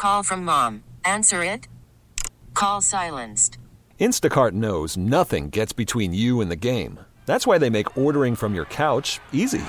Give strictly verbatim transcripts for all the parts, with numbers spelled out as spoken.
Call from mom. Answer it. Call silenced. Instacart knows nothing gets between you and the game. That's why they make ordering from your couch easy.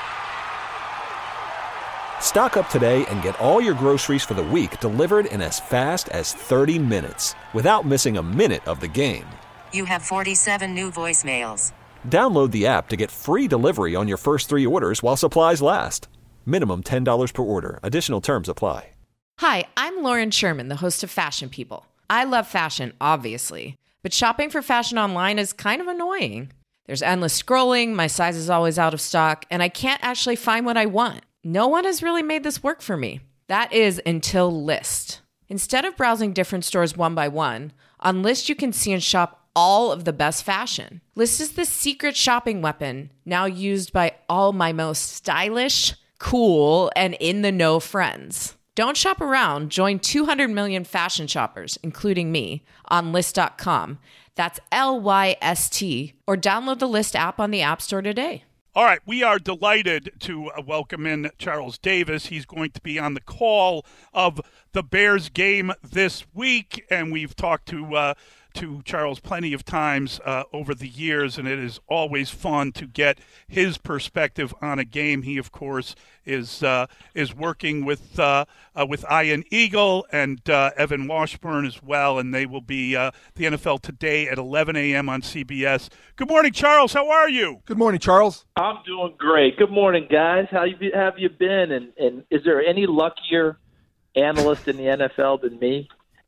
Stock up today and get all your groceries for the week delivered in as fast as thirty minutes without missing a minute of the game. You have forty-seven new voicemails. Download the app to get free delivery on your first three orders while supplies last. Minimum ten dollars per order. Additional terms apply. Hi, I'm Lauren Sherman, the host of Fashion People. I love fashion, obviously, but shopping for fashion online is kind of annoying. There's endless scrolling, my size is always out of stock, and I can't actually find what I want. No one has really made this work for me. That is until Lyst. Instead of browsing different stores one by one, on Lyst you can see and shop all of the best fashion. Lyst is the secret shopping weapon now used by all my most stylish, cool, and in-the-know friends. Don't shop around. Join two hundred million fashion shoppers, including me, on Lyst dot com. That's L Y S T. Or download the Lyst app on the App Store today. All right, we are delighted to welcome in Charles Davis. He's going to be on the call of the Bears game this week, and we've talked to uh, to Charles plenty of times uh, over the years, and it is always fun to get his perspective on a game. He, of course, is uh, is working with uh, uh, with Ian Eagle and uh, Evan Washburn as well, and they will be uh, the N F L Today at eleven a.m. on C B S. Good morning, Charles. How are you? Good morning, Charles. I'm doing great. Good morning, guys. How you, have you been? And, and is there any luckier analyst in the N F L than me?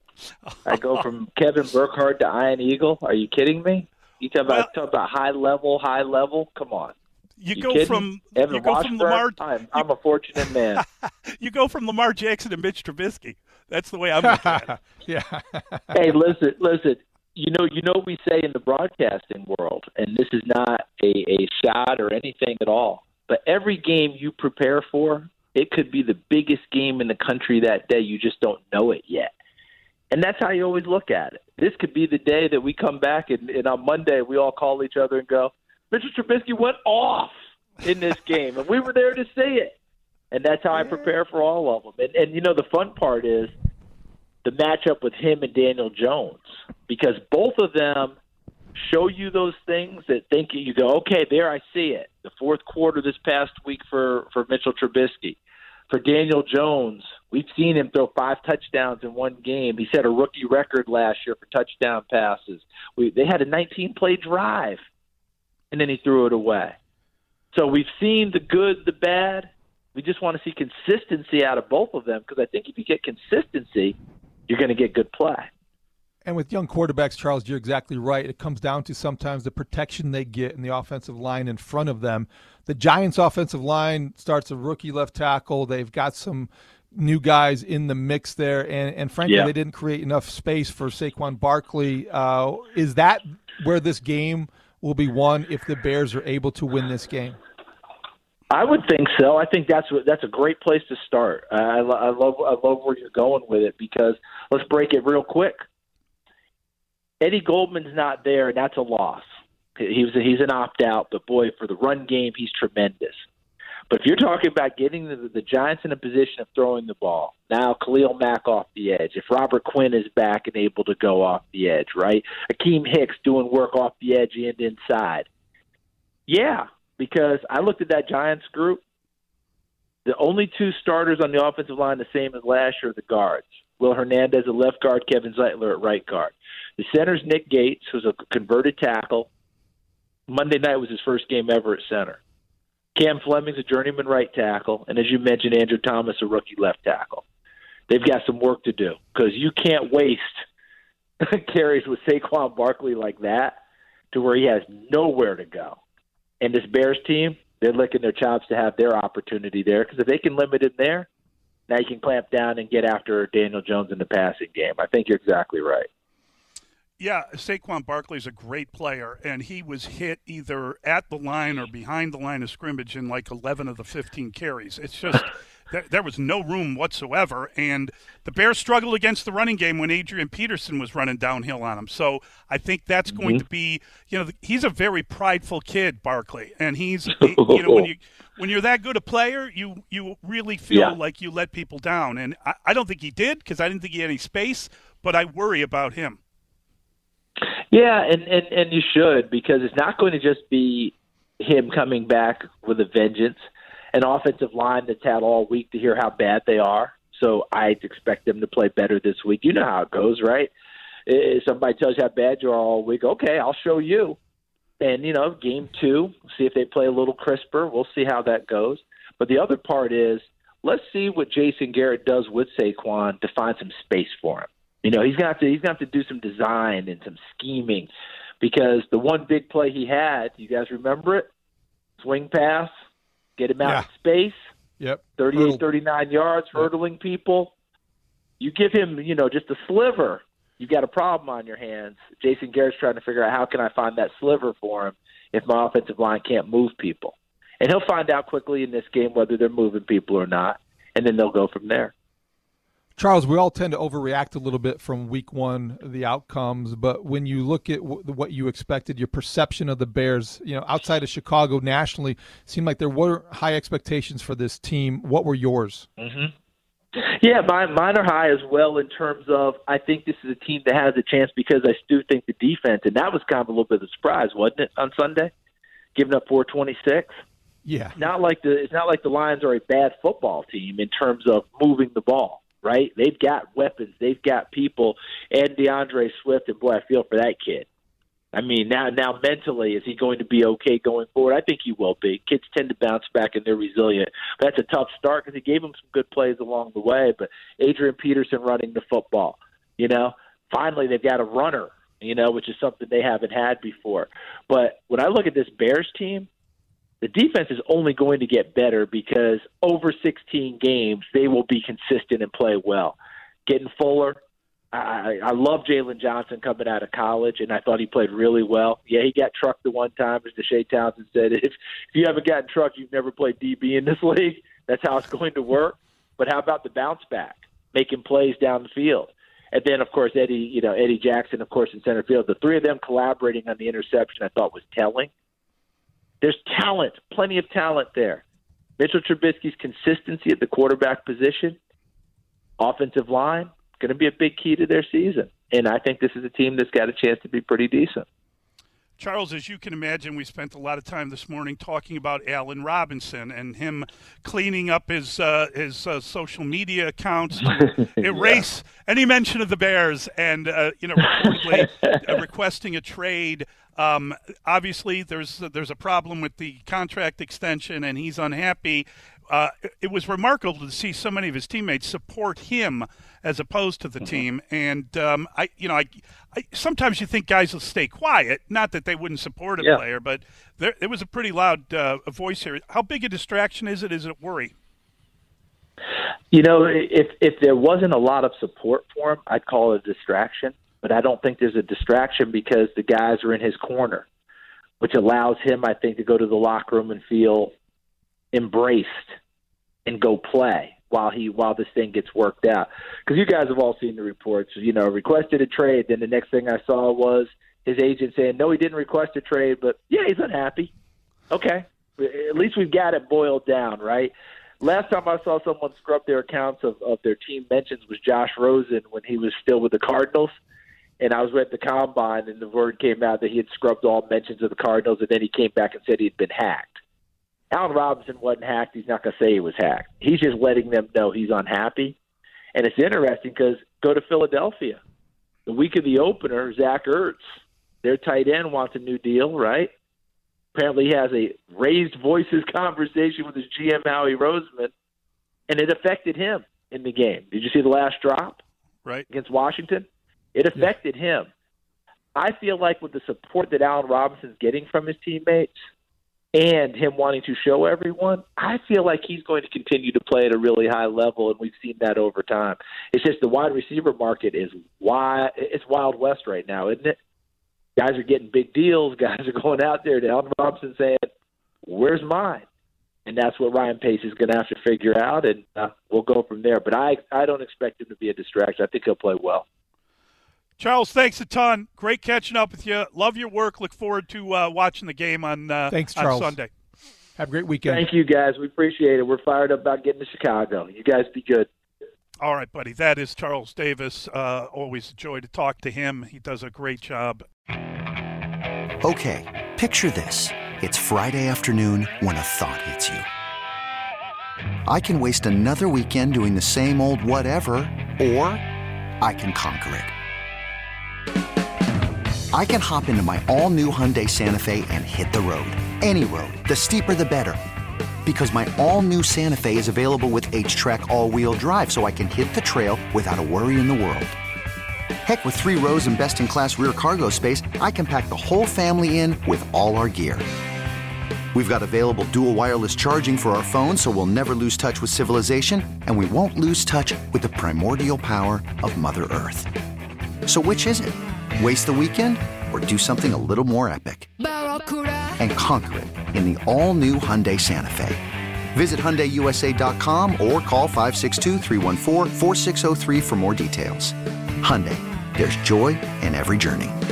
I go from Kevin Burkhardt to Ian Eagle. Are you kidding me? You talk about well, talk about high level, high level. Come on. You, you go kidding? from Evan you go Washburn? from Lamar. I'm, you, I'm a fortunate man. You go from Lamar Jackson to Mitch Trubisky. That's the way I'm looking at it. Yeah. Hey, listen, listen. You know, you know, we say in the broadcasting world, and this is not a, a shot or anything at all, but every game you prepare for, it could be the biggest game in the country that day. You just don't know it yet. And that's how you always look at it. This could be the day that we come back and, and on Monday we all call each other and go, Mister Trubisky went off in this game, and we were there to see it. And that's how I prepare for all of them. And, and you know, the fun part is the matchup with him and Daniel Jones, because both of them show you those things that think you go, okay, there I see it. The fourth quarter this past week for, for Mitchell Trubisky. For Daniel Jones, we've seen him throw five touchdowns in one game. He set a rookie record last year for touchdown passes. We, they had a nineteen-play drive, and then he threw it away. So we've seen the good, the bad. We just want to see consistency out of both of them, because I think if you get consistency, you're going to get good play. And with young quarterbacks, Charles, you're exactly right. It comes down to sometimes the protection they get in the offensive line in front of them. The Giants' offensive line starts a rookie left tackle. They've got some new guys in the mix there, and, and frankly, yeah. they didn't create enough space for Saquon Barkley. Uh, is that where this game will be won if the Bears are able to win this game? I would think so. I think that's what, that's a great place to start. I, I love I love where you're going with it, because let's break it real quick. Eddie Goldman's not there, and that's a loss. He was a, he's an opt-out, but boy, for the run game, he's tremendous. But if you're talking about getting the, the Giants in a position of throwing the ball, now Khalil Mack off the edge, if Robert Quinn is back and able to go off the edge, right? Akeem Hicks doing work off the edge and inside. Yeah, because I looked at that Giants group. The only two starters on the offensive line the same as last year are the guards. Will Hernandez at left guard, Kevin Zeitler at right guard. The center's Nick Gates, who's a converted tackle. Monday night was his first game ever at center. Cam Fleming's a journeyman right tackle, and as you mentioned, Andrew Thomas, a rookie left tackle. They've got some work to do, because you can't waste carries with Saquon Barkley like that to where he has nowhere to go. And this Bears team, they're licking their chops to have their opportunity there, because if they can limit him there, now you can clamp down and get after Daniel Jones in the passing game. I think you're exactly right. Yeah, Saquon Barkley's a great player, and he was hit either at the line or behind the line of scrimmage in like eleven of the fifteen carries. It's just there, there was no room whatsoever. And the Bears struggled against the running game when Adrian Peterson was running downhill on them. So I think that's mm-hmm. going to be, you know, he's a very prideful kid, Barkley. And he's, he, you know, when, you, when you're that good a player, you, you really feel yeah. like you let people down. And I, I don't think he did because I didn't think he had any space, but I worry about him. Yeah, and, and, and you should, because it's not going to just be him coming back with a vengeance. An offensive line that's had all week to hear how bad they are. So I expect them to play better this week. You know how it goes, right? If somebody tells you how bad you are all week, okay, I'll show you. And, you know, game two, see if they play a little crisper. We'll see how that goes. But the other part is, let's see what Jason Garrett does with Saquon to find some space for him. You know, he's got to he's got to do some design and some scheming, because the one big play he had, you guys remember it? Swing pass, get him out yeah. of space. Yep. thirty-eight, thirty-nine yards, yep. hurdling people. You give him, you know, just a sliver, you got a problem on your hands. Jason Garrett's trying to figure out, how can I find that sliver for him if my offensive line can't move people? And he'll find out quickly in this game whether they're moving people or not, and then they'll go from there. Charles, we all tend to overreact a little bit from week one, the outcomes, but when you look at w- what you expected, your perception of the Bears, you know, outside of Chicago nationally, seemed like there were high expectations for this team. What were yours? Mm-hmm. Yeah, mine, mine are high as well, in terms of, I think this is a team that has a chance, because I do think the defense, and that was kind of a little bit of a surprise, wasn't it, on Sunday, giving up four twenty-six? Yeah. Not like the, it's not like the Lions are a bad football team in terms of moving the ball. Right? They've got weapons. They've got people. And DeAndre Swift, and boy, I feel for that kid. I mean, now now mentally, is he going to be okay going forward? I think he will be. Kids tend to bounce back, and they're resilient. But that's a tough start, because he gave them some good plays along the way. But Adrian Peterson running the football, you know, finally they've got a runner, you know, which is something they haven't had before. But when I look at this Bears team, the defense is only going to get better, because over sixteen games, they will be consistent and play well. Getting Fuller, I, I love Jalen Johnson coming out of college, and I thought he played really well. Yeah, he got trucked the one time, as Deshae Townsend said. If, if you haven't gotten trucked, you've never played D B in this league. That's how it's going to work. But how about the bounce back, making plays down the field? And then, of course, Eddie, you know, Eddie Jackson, of course, in center field. The three of them collaborating on the interception, I thought was telling. There's talent, plenty of talent there. Mitchell Trubisky's consistency at the quarterback position, offensive line, going to be a big key to their season. And I think this is a team that's got a chance to be pretty decent. Charles, as you can imagine, we spent a lot of time this morning talking about Allen Robinson and him cleaning up his uh, his uh, social media accounts to erase yeah. any mention of the Bears, and uh, you know, reportedly uh, requesting a trade. Um, obviously, there's there's a problem with the contract extension, and he's unhappy. Uh, it was remarkable to see so many of his teammates support him as opposed to the mm-hmm. team. And um, I, you know, I, I sometimes you think guys will stay quiet, not that they wouldn't support a yeah. player, but there it was a pretty loud uh, voice here. How big a distraction is it? Is it a worry? You know, if if there wasn't a lot of support for him, I'd call it a distraction. But I don't think there's a distraction, because the guys are in his corner, which allows him, I think, to go to the locker room and feel embraced and go play while he while this thing gets worked out. Because you guys have all seen the reports, you know, requested a trade. Then the next thing I saw was his agent saying, no, he didn't request a trade, but yeah, he's unhappy. Okay, at least we've got it boiled down, right? Last time I saw someone scrub their accounts of, of their team mentions was Josh Rosen when he was still with the Cardinals. And I was at the Combine, and the word came out that he had scrubbed all mentions of the Cardinals, and then he came back and said he had been hacked. Allen Robinson wasn't hacked. He's not going to say he was hacked. He's just letting them know he's unhappy. And it's interesting, because go to Philadelphia. The week of the opener, Zach Ertz, their tight end, wants a new deal, right? Apparently he has a raised voices conversation with his G M, Howie Roseman, and it affected him in the game. Did you see the last drop? Right. Against Washington? It affected yeah. him. I feel like with the support that Allen Robinson's getting from his teammates and him wanting to show everyone, I feel like he's going to continue to play at a really high level, and we've seen that over time. It's just the wide receiver market is wild. It's Wild West right now, isn't it? Guys are getting big deals. Guys are going out there to Allen Robinson saying, where's mine? and that's what Ryan Pace is going to have to figure out, and uh, we'll go from there. But I, I don't expect him to be a distraction. I think he'll play well. Charles, thanks a ton. Great catching up with you. Love your work. Look forward to uh, watching the game on, uh, thanks, on Charles. Sunday. Have a great weekend. Thank you, guys. We appreciate it. We're fired up about getting to Chicago. You guys be good. All right, buddy. That is Charles Davis. Uh, always a joy to talk to him. He does a great job. Okay, picture this. It's Friday afternoon when a thought hits you. I can waste another weekend doing the same old whatever, or I can conquer it. I can hop into my all-new Hyundai Santa Fe and hit the road. Any road. The steeper, the better. Because my all-new Santa Fe is available with H-Track all-wheel drive, so I can hit the trail without a worry in the world. Heck, with three rows and best-in-class rear cargo space, I can pack the whole family in with all our gear. We've got available dual wireless charging for our phones, so we'll never lose touch with civilization, and we won't lose touch with the primordial power of Mother Earth. So which is it? Waste the weekend or do something a little more epic? And conquer it in the all-new Hyundai Santa Fe. Visit Hyundai U S A dot com or call five six two, three one four, four six zero three for more details. Hyundai, there's joy in every journey.